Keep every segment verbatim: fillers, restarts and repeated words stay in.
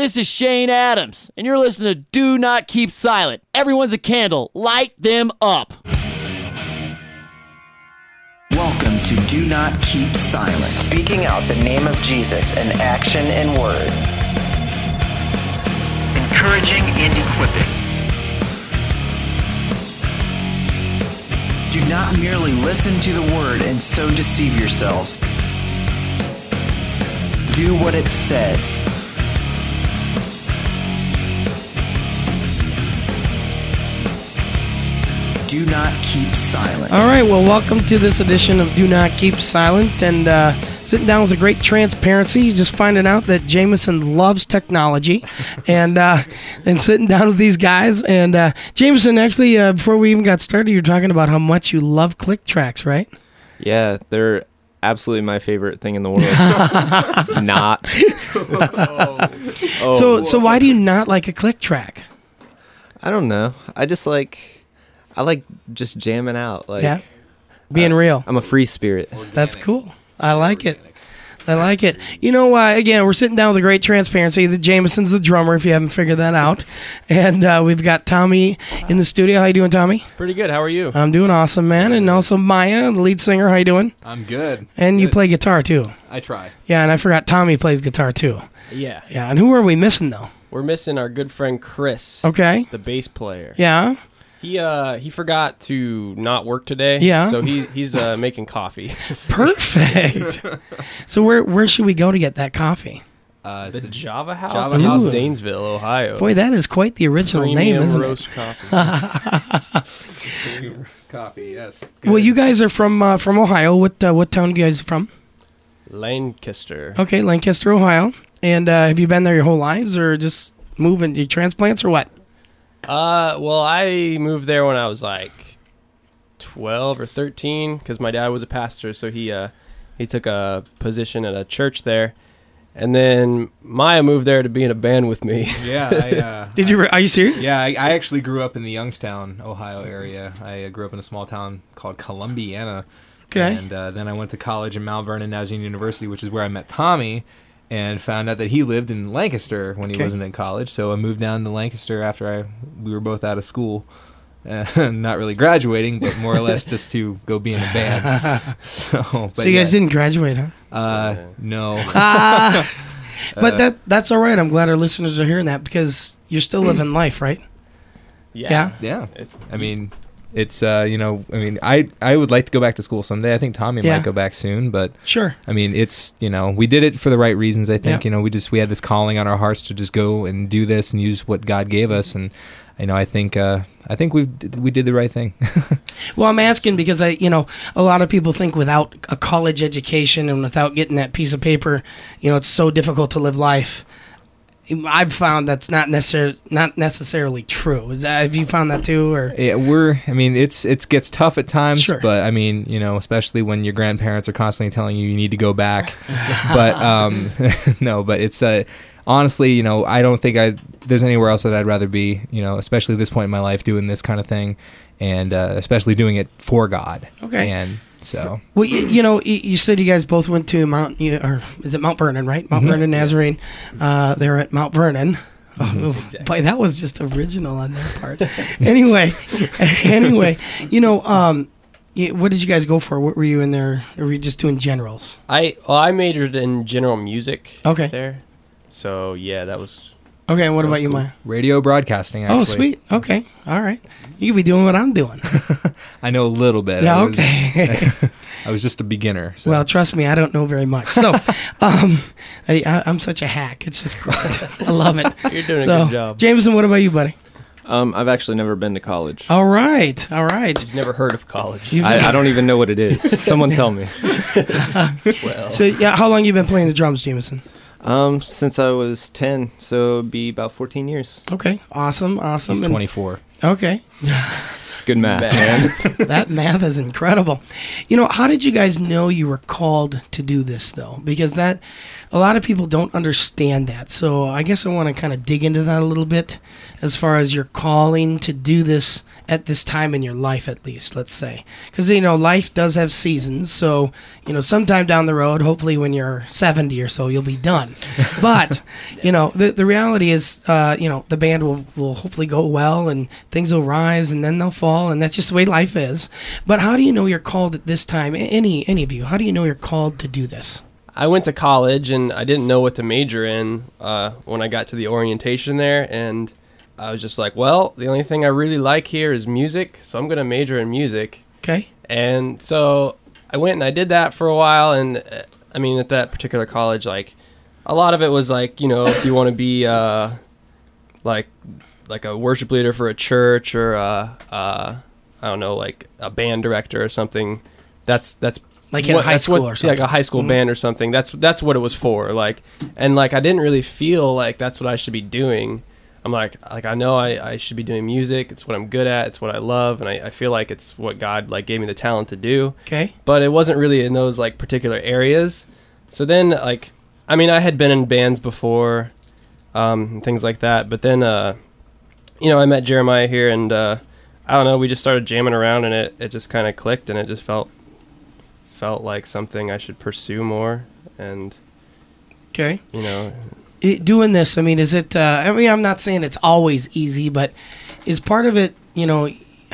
This is Shane Adams, and you're listening to Do Not Keep Silent. Everyone's a candle. Light them up. Welcome to Do Not Keep Silent. Speaking out the name of Jesus in action and word. Encouraging and equipping. Do not merely listen to the word and so deceive yourselves. Do what it says. Do not keep silent. All right, well, welcome to this edition of Do Not Keep Silent. And uh, sitting down with a great transparency, just finding out that Jameson loves technology. and uh, and sitting down with these guys. And uh, Jameson, actually, uh, before we even got started, you were talking about how much you love click tracks, right? Yeah, they're absolutely my favorite thing in the world. Not. oh, so, so why do you not like a click track? I don't know. I just like... I like just jamming out. Like, yeah, being uh, real. I'm a free spirit. Organic. That's cool. I like it. I like it. You know, uh, again, we're sitting down with a great transparency. The Jameson's the drummer, if you haven't figured that out. And uh, we've got Tommy in the studio. How you doing, Tommy? Pretty good. How are you? I'm doing awesome, man. And also Maya, the lead singer. How you doing? I'm good. And good. You play guitar, too. I try. Yeah, and I forgot Tommy plays guitar, too. Yeah. Yeah, and who are we missing, though? We're missing our good friend Chris. Okay. The bass player. Yeah. He uh he forgot to not work today. Yeah. So he he's uh making coffee. Perfect. So where where should we go to get that coffee? Uh, the, the Java House Java in House. Zanesville, Ohio. Boy, that is quite the original Premium name, isn't roast it? Coffee. Premium roast coffee. Yes. Well, you guys are from uh, from Ohio. What uh, what town are you guys from? Lancaster. Okay, Lancaster, Ohio. And uh, have you been there your whole lives, or just moving your transplants, or what? Uh, well, I moved there when I was like twelve or thirteen because my dad was a pastor, so he uh he took a position at a church there, and then Maya moved there to be in a band with me. Yeah, I, uh, did you? Re- are you serious? Yeah, I, I actually grew up in the Youngstown, Ohio area. I uh, grew up in a small town called Columbiana. Okay, and uh, then I went to college in Mount Vernon Nazarene University, which is where I met Tommy. And found out that he lived in Lancaster when he okay. wasn't in college. So I moved down to Lancaster after I we were both out of school. Uh, not really graduating, but more or less just to go be in a band. So, but so you yeah. guys didn't graduate, huh? Uh, no. uh, but that that's all right. I'm glad our listeners are hearing that because you're still living life, right? Yeah. Yeah. Yeah. I mean... It's, uh, you know, I mean, I I would like to go back to school someday. I think Tommy yeah. might go back soon, but sure. I mean, it's, you know, we did it for the right reasons, I think. Yeah. You know, we just, we had this calling on our hearts to just go and do this and use what God gave us. And, you know, I think, uh, I think we we did the right thing. Well, I'm asking because I, you know, a lot of people think without a college education and without getting that piece of paper, you know, it's so difficult to live life. I've found that's not necessarily not necessarily true. Is that, have you found that too, or? Yeah, we're. I mean, it's it gets tough at times, sure. but I mean, you know, especially when your grandparents are constantly telling you you need to go back. but um, no, but it's uh, honestly, you know, I don't think I there's anywhere else that I'd rather be. You know, especially at this point in my life, doing this kind of thing, and uh, especially doing it for God. Okay. And so, well, you, you know, you, you said you guys both went to Mount, or is it Mount Vernon, right? Mount Mm-hmm. Vernon Nazarene. Uh, they're at Mount Vernon. Mm-hmm. Oh, Exactly. boy, that was just original on their part. anyway, anyway, you know, um, you, what did you guys go for? What were you in there? Or were you just doing generals? I well, I majored in general music. Okay. There. So yeah, that was. Okay, and what That about was you, cool. Maya? radio broadcasting, actually. Oh, sweet. Okay, all right. You could be doing what I'm doing. I know a little bit. Yeah, I was, okay. I was just a beginner. So. Well, trust me, I don't know very much. So, um, I, I, I'm such a hack. It's just great. I love it. You're doing so, a good job. Jameson, what about you, buddy? Um, I've actually never been to college. All right, all right. He's never heard of college. You've I, I don't even know what it is. Someone tell me. Well, So, yeah, how long you been playing the drums, Jameson? Um, since I was ten, so it'd be about fourteen years. Okay, awesome, awesome. He's And- twenty-four. Okay, It's good math, Math. man. that math is incredible. You know, how did you guys know you were called to do this, though? Because that, a lot of people don't understand that. So I guess I want to kind of dig into that a little bit as far as your calling to do this at this time in your life, at least, let's say. Because, you know, life does have seasons. So, you know, sometime down the road, hopefully when you're seventy or so, you'll be done. But, you know, the, the reality is, uh, you know, the band will, will hopefully go well and things will rise and then they'll fall. And that's just the way life is. But how do you know you're called at this time? Any, any of you, how do you know you're called to do this? I went to college and I didn't know what to major in uh, when I got to the orientation there, and I was just like, well, the only thing I really like here is music, so I'm going to major in music. Okay. And so I went and I did that for a while, and uh, I mean, at that particular college, like, a lot of it was like, you know, if you want to be uh, like like a worship leader for a church or uh, uh, I don't know, like a band director or something, that's that's Like in what, high that's school what, or something. Yeah, like a high school Mhm. band or something. That's that's what it was for. Like, and like I didn't really feel like that's what I should be doing. I'm like, like I know I, I should be doing music. It's what I'm good at. It's what I love, and I, I feel like it's what God like gave me the talent to do. Okay. But it wasn't really in those like particular areas. So then, like, I mean, I had been in bands before, um, and things like that. But then, uh, you know, I met Jeremiah here, and uh, I don't know, we just started jamming around, and it, it just kind of clicked, and it just felt felt like something I should pursue more. And Okay. you know, It, doing this, I mean, is it, uh, I mean, I'm not saying it's always easy, but is part of it, you know,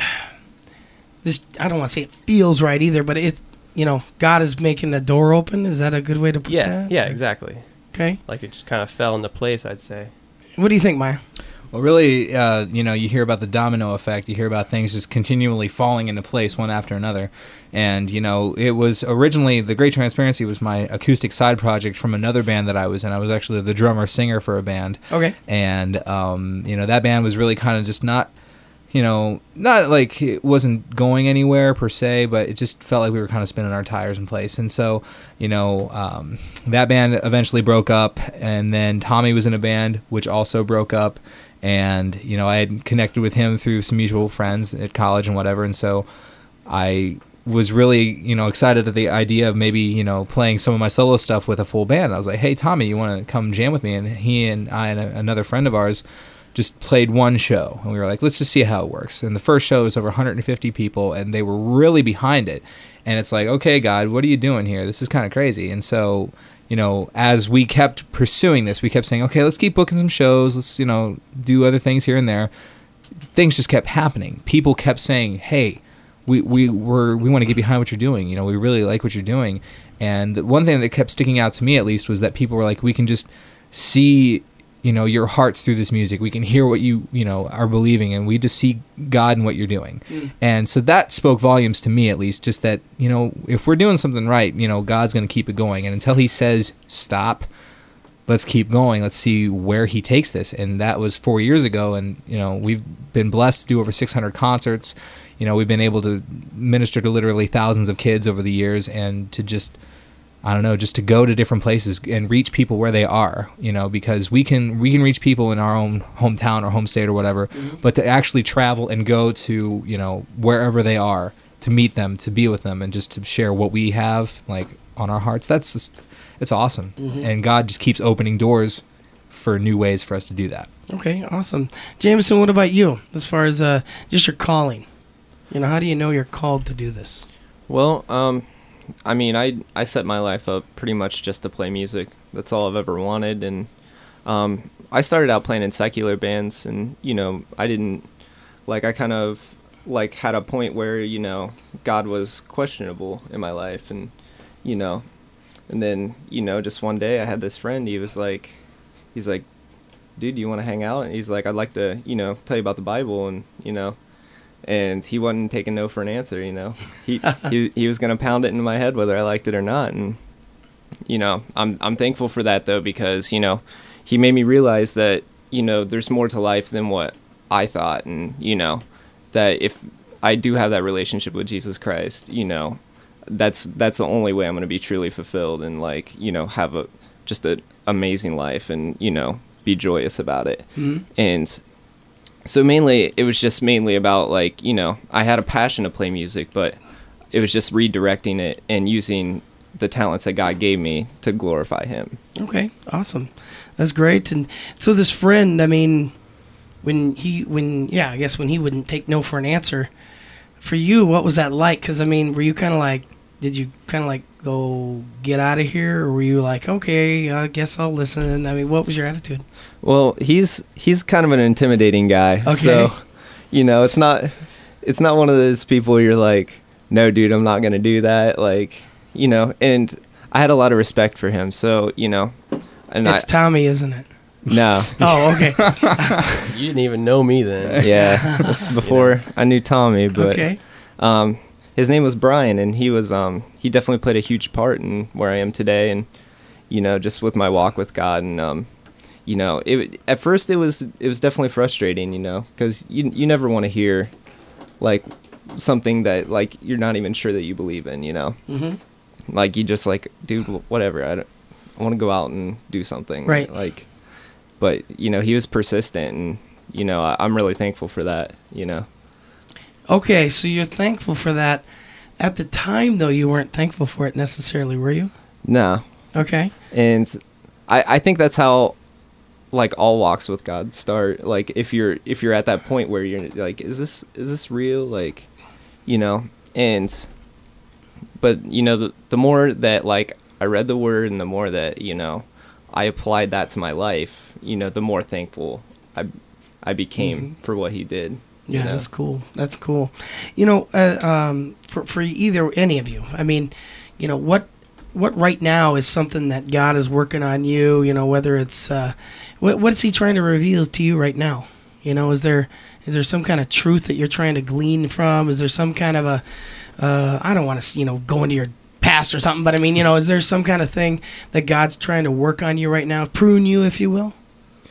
this, I don't want to say it feels right either, but it, you know, God is making the door open. Is that a good way to put yeah, that? yeah, exactly. Okay. Like it just kind of fell into place, I'd say. What do you think, Maya? Well, really, uh, you know, you hear about the domino effect. You hear about things just continually falling into place one after another. And, you know, it was originally, The Great Transparency was my acoustic side project from another band that I was in. I was actually the drummer-singer for a band. Okay. And, um, you know, that band was really kind of just not, you know, not like it wasn't going anywhere per se, but it just felt like we were kind of spinning our tires in place. And so, you know, um, that band eventually broke up. And then Tommy was in a band, which also broke up. And, you know, I had connected with him through some mutual friends at college and whatever. And so I was really, you know, excited at the idea of maybe, you know, playing some of my solo stuff with a full band. I was like, hey, Tommy, you want to come jam with me? And he and I and a, another friend of ours just played one show. And we were like, let's just see how it works. And the first show was over one hundred fifty people, and they were really behind it. And it's like, okay, God, what are you doing here? This is kind of crazy. And so, you know, as we kept pursuing this, we kept saying, okay, let's keep booking some shows. Let's, you know, do other things here and there. Things just kept happening. People kept saying, hey, we, we were, we want to get behind what you're doing. You know, we really like what you're doing. And the one thing that kept sticking out to me, at least, was that people were like, we can just see, you know, your hearts through this music. We can hear what you, you know, are believing, and we just see God in what you're doing. Mm. And so that spoke volumes to me, at least, just that, you know, if we're doing something right, you know, God's going to keep it going. And until he says, stop, let's keep going. Let's see where he takes this. And that was four years ago. And, you know, we've been blessed to do over six hundred concerts. You know, we've been able to minister to literally thousands of kids over the years, and to just, I don't know, just to go to different places and reach people where they are, you know, because we can we can reach people in our own hometown or home state or whatever, mm-hmm. but to actually travel and go to, you know, wherever they are, to meet them, to be with them, and just to share what we have, like, on our hearts, that's just, it's awesome. Mm-hmm. And God just keeps opening doors for new ways for us to do that. Okay, awesome. Jameson, what about you, as far as uh, just your calling? You know, how do you know you're called to do this? Well, um... I mean, I I set my life up pretty much just to play music. That's all I've ever wanted. And um, I started out playing in secular bands, and, you know, I didn't, like, I kind of, like, had a point where, you know, God was questionable in my life. And, you know, and then, you know, just one day I had this friend. He was like, he's like, dude, do you want to hang out? And he's like, I'd like to, you know, tell you about the Bible. And, you know, and he wasn't taking no for an answer, you know. He he he was gonna pound it into my head whether I liked it or not, and you know, I'm I'm thankful for that though, because, you know, he made me realize that, you know, there's more to life than what I thought, and, you know, that if I do have that relationship with Jesus Christ, you know, that's that's the only way I'm gonna be truly fulfilled and, like, you know, have a just an amazing life and, you know, be joyous about it. Mm-hmm. And so mainly, it was just mainly about, like, you know, I had a passion to play music, but it was just redirecting it and using the talents that God gave me to glorify Him. Okay, awesome. That's great. And so this friend, I mean, when he, when, yeah, I guess when he wouldn't take no for an answer, for you, what was that like? Because, I mean, were you kind of like, did you kind of like go get out of here? Or were you like, okay, I guess I'll listen? I mean, what was your attitude? Well, he's he's kind of an intimidating guy. Okay. So, you know, it's not it's not one of those people where you're like, no, dude, I'm not going to do that. Like, you know, and I had a lot of respect for him. So, you know, and It's I, Tommy, isn't it? no. Oh, okay. You didn't even know me then. Yeah, this is before I knew Tommy, but Okay. um, his name was Brian, and he was um, he definitely played a huge part in where I am today, and you know, just with my walk with God, and um, you know, it at first it was it was definitely frustrating, you know, because you you never want to hear like something that like you're not even sure that you believe in, you know, Mm-hmm. like you just like, dude, wh- whatever, I don't, I want to go out and do something, Right. Like, but you know, he was persistent, and you know, I, I'm really thankful for that, you know. Okay, so you're thankful for that. At the time, though, you weren't thankful for it necessarily, were you? No. Okay. And I, I think that's how like all walks with God start. Like if you're if you're at that point where you're like, is this is this real? Like, you know, and but you know, the the more that like I read the word and the more that, you know, I applied that to my life, you know, the more thankful I I became Mhm. for what he did. Yeah, you know? that's cool. That's cool. You know, uh, um, for for either any of you, I mean, you know, what what right now is something that God is working on you? You know, whether it's uh, what what's He trying to reveal to you right now? You know, is there is there some kind of truth that you're trying to glean from? Is there some kind of a uh, I don't want to you know go into your past or something, but I mean, you know, is there some kind of thing that God's trying to work on you right now, prune you, if you will?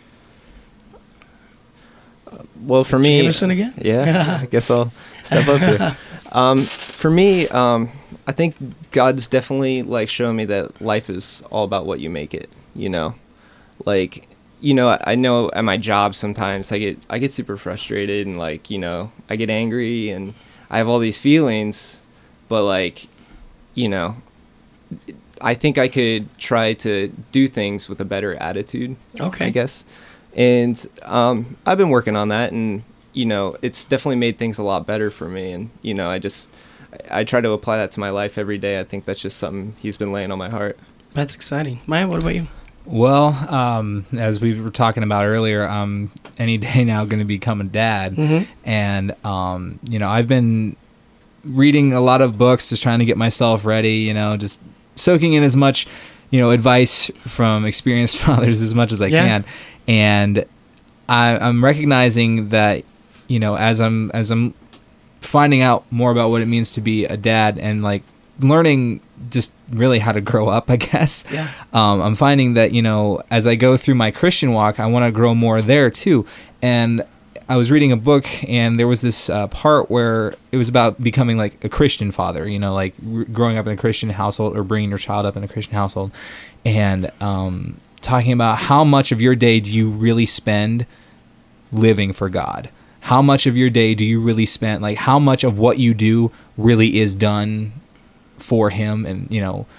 Well, for me, Jameson again? Yeah, I guess I'll step up here. Um, for me, um, I think God's definitely like showing me that life is all about what you make it. You know, like you know, I, I know at my job sometimes I get I get super frustrated and like you know I get angry and I have all these feelings, but like you know, I think I could try to do things with a better attitude. Okay. I guess. And um, I've been working on that, and you know, it's definitely made things a lot better for me. And you know, I just I try to apply that to my life every day. I think that's just something He's been laying on my heart. That's exciting. Maya, what about you? Well, um, as we were talking about earlier, I'm any day now going to become a dad, Mhm. and um, you know, I've been reading a lot of books, just trying to get myself ready. You know, just soaking in as much, you know, advice from experienced fathers as much as I Yeah. can, and I, I'm recognizing that, you know, as I'm as I'm finding out more about what it means to be a dad and like learning just really how to grow up, I guess. Yeah. Um, I'm finding that, you know, as I go through my Christian walk, I want to grow more there too. And I was reading a book, and there was this uh, part where it was about becoming like a Christian father, you know, like r- growing up in a Christian household or bringing your child up in a Christian household, and um, talking about how much of your day do you really spend living for God? How much of your day do you really spend, like how much of what you do really is done for Him? And, you know,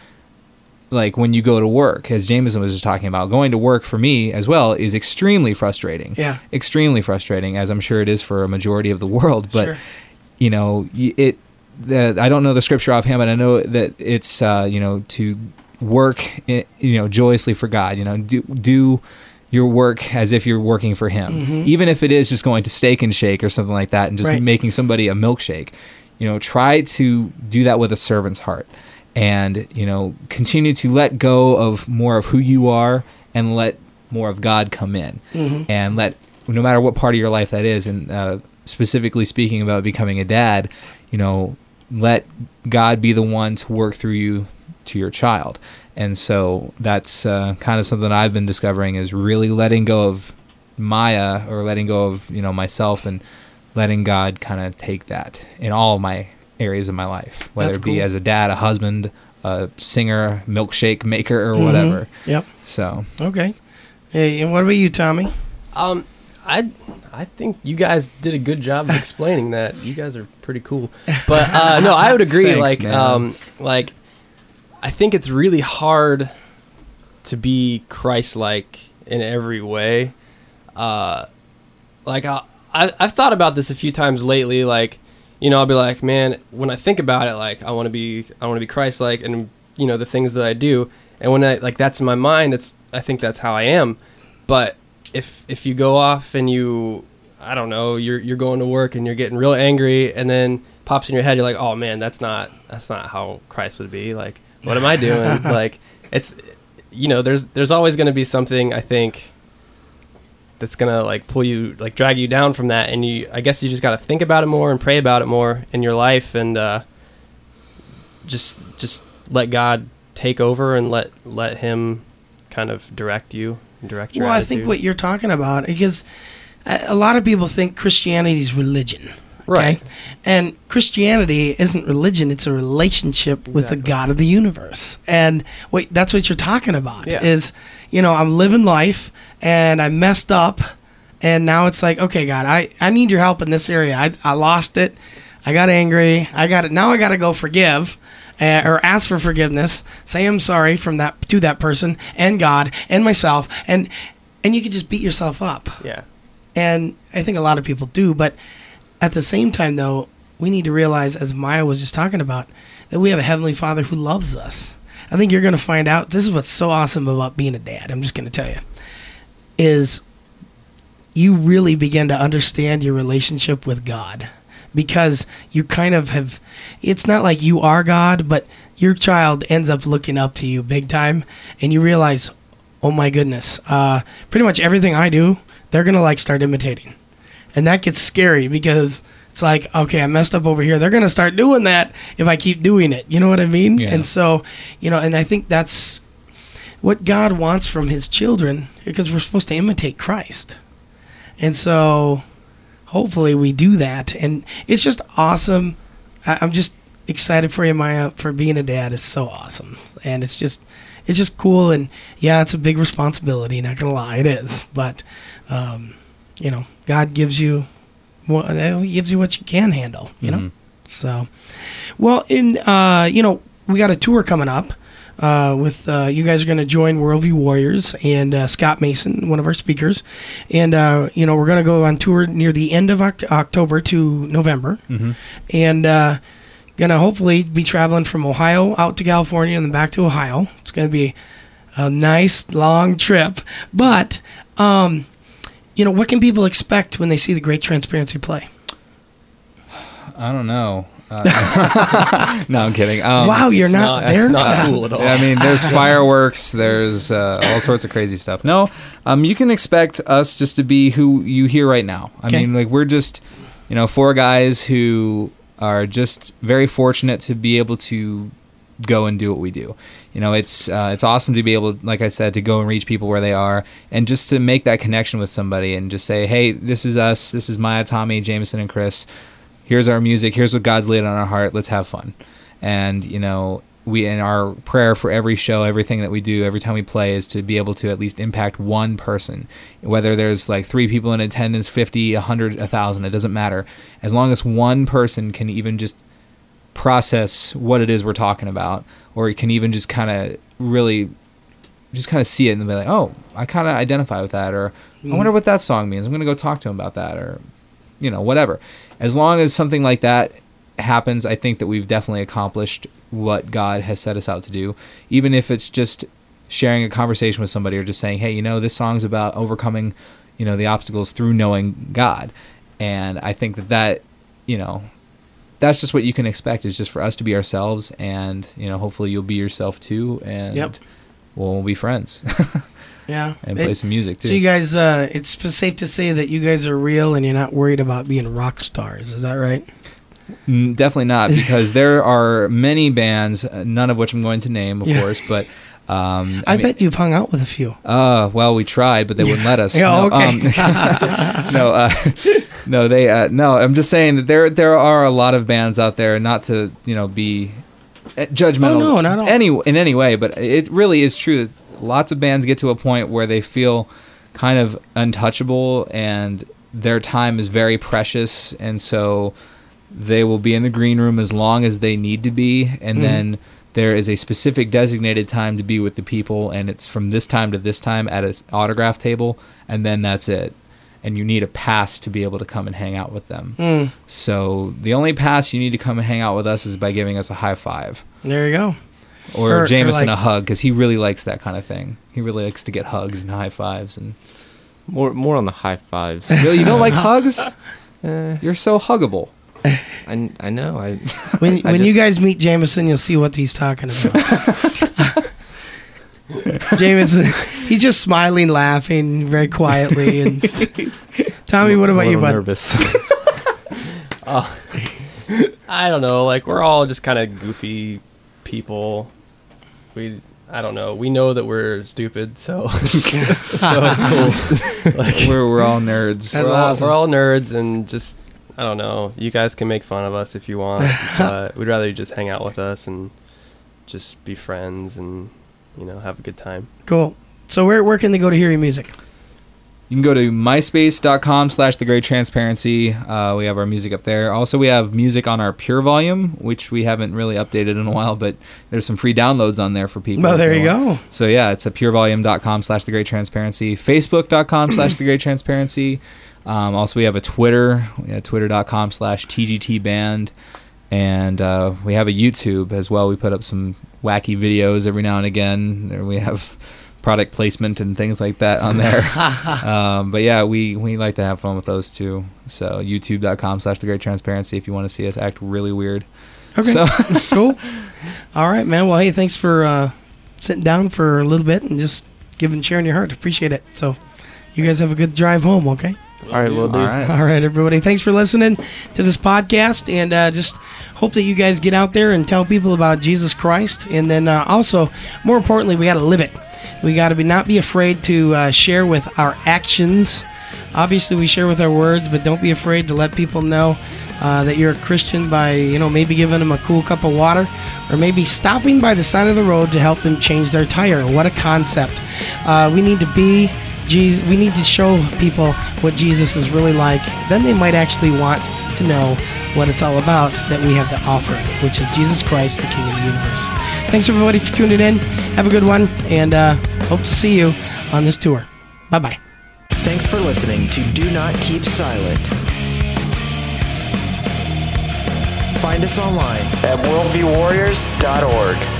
like when you go to work, as Jameson was just talking about, going to work for me as well is extremely frustrating. Yeah. Extremely frustrating, as I'm sure it is for a majority of the world. But, Sure. you know, y- it, the, I don't know the scripture offhand, but I know that it's, uh, you know, to work, i- you know, joyously for God, you know, do, do your work as if you're working for Him, Mhm. even if it is just going to Steak and Shake or something like that and just Right. making somebody a milkshake. You know, try to do that with a servant's heart, and, you know, continue to let go of more of who you are and let more of God come in. Mhm. And let, no matter what part of your life that is, and uh, specifically speaking about becoming a dad, you know, let God be the one to work through you to your child. And so that's uh, kind of something I've been discovering, is really letting go of Maya, or letting go of, you know, myself, and letting God kind of take that in all of my areas of my life, whether That's it be cool. as a dad, a husband, a singer, milkshake maker, or Mhm. whatever. Yep. So Okay. Hey, and what about you, Tommy? Um, I I think you guys did a good job of explaining that. You guys are pretty cool. But uh, no, I would agree. Thanks, like, man. um, like I think it's really hard to be Christ-like in every way. Uh, like I, I, I've thought about this a few times lately. Like, you know, I'll be like, man, when I think about it, like I want to be, I want to be Christ-like, and you know the things that I do. And when I like that's in my mind, it's I think that's how I am. But if if you go off and you, I don't know, you're you're going to work and you're getting real angry, and then pops in your head, you're like, oh man, that's not that's not how Christ would be. Like, what am I doing? Like, it's, you know, there's there's always going to be something, I think, that's gonna like pull you, like drag you down from that, and you I guess you just got to think about it more and pray about it more in your life, and uh, just just let God take over and let let him kind of direct you, direct your Well, I attitude. think what you're talking about, because a a lot of people think Christianity is religion. Okay? Right. And Christianity isn't religion, it's a relationship with the Exactly. God of the universe. And wait, that's what you're talking about. Yeah. Is, you know, I'm living life and I messed up, and now it's like, okay, God, I, I need your help in this area. I, I lost it. I got angry. I got it. Now I got to go forgive. Uh, or ask for forgiveness, say I'm sorry from that to that person and God and myself, and and you can just beat yourself up. Yeah. And I think a lot of people do, but at the same time, though, we need to realize, as Maya was just talking about, that we have a Heavenly Father who loves us. I think you're going to find out, this is what's so awesome about being a dad, I'm just going to tell you, is you really begin to understand your relationship with God. Because you kind of have, it's not like you are God, but your child ends up looking up to you big time, and you realize, oh my goodness, uh, pretty much everything I do, they're going to like start imitating. And that gets scary because it's like, okay, I messed up over here. They're going to start doing that if I keep doing it. You know what I mean? Yeah. And so, you know, and I think that's what God wants from his children, because we're supposed to imitate Christ. And so hopefully we do that. And it's just awesome. I, I'm just excited for you, Maya, for being a dad. It's so awesome. And it's just, it's just cool. And yeah, it's a big responsibility. Not going to lie, it is. But, um, you know, God gives you, what, he gives you what you can handle, you know? So, well, in, uh, you know, we got a tour coming up. Uh, with uh, you guys are going to join Worldview Warriors and uh, Scott Mason, one of our speakers, and uh, you know we're going to go on tour near the end of Oct- October to November, Mm-hmm. and uh, going to hopefully be traveling from Ohio out to California and then back to Ohio. It's going to be a nice long trip, but um, you know what can people expect when they see the Great Transparency play? I don't know. Uh, no, I'm kidding. Um, Wow, you're It's not, not, there. it's not cool at all. I mean, there's fireworks, there's uh, all sorts of crazy stuff. No, um, you can expect us just to be who you hear right now. I Okay. mean, like we're just, you know, four guys who are just very fortunate to be able to go and do what we do. You know, it's uh, it's awesome to be able, like I said, to go and reach people where they are, and just to make that connection with somebody, and just say, hey, this is us. This is Maya, Tommy, Jameson, and Chris. Here's our music. Here's what God's laid on our heart. Let's have fun. And, you know, we, in our prayer for every show, everything that we do, every time we play, is to be able to at least impact one person. Whether there's like three people in attendance, fifty, a hundred, a thousand, it doesn't matter. As long as one person can even just process what it is we're talking about, or can even just kind of really just kind of see it and be like, oh, I kind of identify with that, or I wonder what that song means. I'm going to go talk to him about that, or, you know, whatever. As long as something like that happens, I think that we've definitely accomplished what God has set us out to do. Even if it's just sharing a conversation with somebody, or just saying, hey, you know, this song's about overcoming, you know, the obstacles through knowing God. And I think that that, you know, that's just what you can expect, is just for us to be ourselves, and, you know, hopefully you'll be yourself too, and Yep. we'll be friends Yeah. and play It- some music too. So you guys, uh, it's f- safe to say that you guys are real and you're not worried about being rock stars. Is that right? Mm, definitely not, because there are many bands, uh, none of which I'm going to name, of Yeah. course, but um, I, mean, bet you've hung out with a few. Uh, well, we tried, but they wouldn't let us. Yeah, no, okay. um, no, uh, no, they, uh, no. I'm just saying that there, there are a lot of bands out there. Not to, you know, be uh, judgmental. Oh, no, not at all. Any, in any way, but it really is true that lots of bands get to a point where they feel kind of untouchable, and their time is very precious, and so they will be in the green room as long as they need to be, and Mhm. then there is a specific designated time to be with the people, and it's from this time to this time at an autograph table, and then that's it. And you need a pass to be able to come and hang out with them. Mm. So the only pass you need to come and hang out with us is by giving us a high five. There you go. Or, Or- or Jameson like- a hug, because he really likes that kind of thing. He really likes to get hugs and high fives. And More more on the high fives. really, you don't like hugs? Eh, You're so huggable. I, I know. I When I when you just- guys meet Jameson, you'll see what he's talking about. Jameson, he's just smiling, laughing very quietly. And Tommy, what about a you, little bud? nervous. Oh, I don't know. Like, we're all just kind of goofy people. We, I don't know. We know that we're stupid, so so it's cool. Like, We're, we're all nerds. That's we're, all, awesome. we're all nerds, and just, I don't know. You guys can make fun of us if you want, but we'd rather you just hang out with us and just be friends and, you know, have a good time. Cool. So where where can they go to hear your music? You can go to myspace.com slash the great transparency. Uh, we have our music up there. Also, we have music on our Pure Volume, which we haven't really updated in a while, but there's some free downloads on there for people. Well, if there they you want. go. So yeah, it's a purevolume.com slash the great transparency, facebook.com slash the great transparency. Um, also, we have a Twitter, we have twitter.com slash TGT band. And uh, we have a YouTube as well. We put up some wacky videos every now and again. There we have product placement and things like that on there. um, but yeah, we, we like to have fun with those too. So youtube.com slash the great transparency if you want to see us act really weird. Okay. So Cool. All right, man. Well, hey, thanks for uh, sitting down for a little bit and just giving, sharing your heart. Appreciate it. So you guys have a good drive home, okay? All right, we'll do. all right. All right, everybody. Thanks for listening to this podcast, and uh, just hope that you guys get out there and tell people about Jesus Christ. And then uh, also, more importantly, we got to live it. We got to be not be afraid to uh, share with our actions. Obviously, we share with our words, but don't be afraid to let people know uh, that you're a Christian by, you know, maybe giving them a cool cup of water, or maybe stopping by the side of the road to help them change their tire. What a concept! Uh, we need to be. Jesus, we need to show people what Jesus is really like. Then they might actually want to know what it's all about that we have to offer, which is Jesus Christ, the King of the universe. Thanks, everybody, for tuning in. Have a good one, and uh, hope to see you on this tour. Bye-bye. Thanks for listening to Do Not Keep Silent. Find us online At worldview warriors dot org.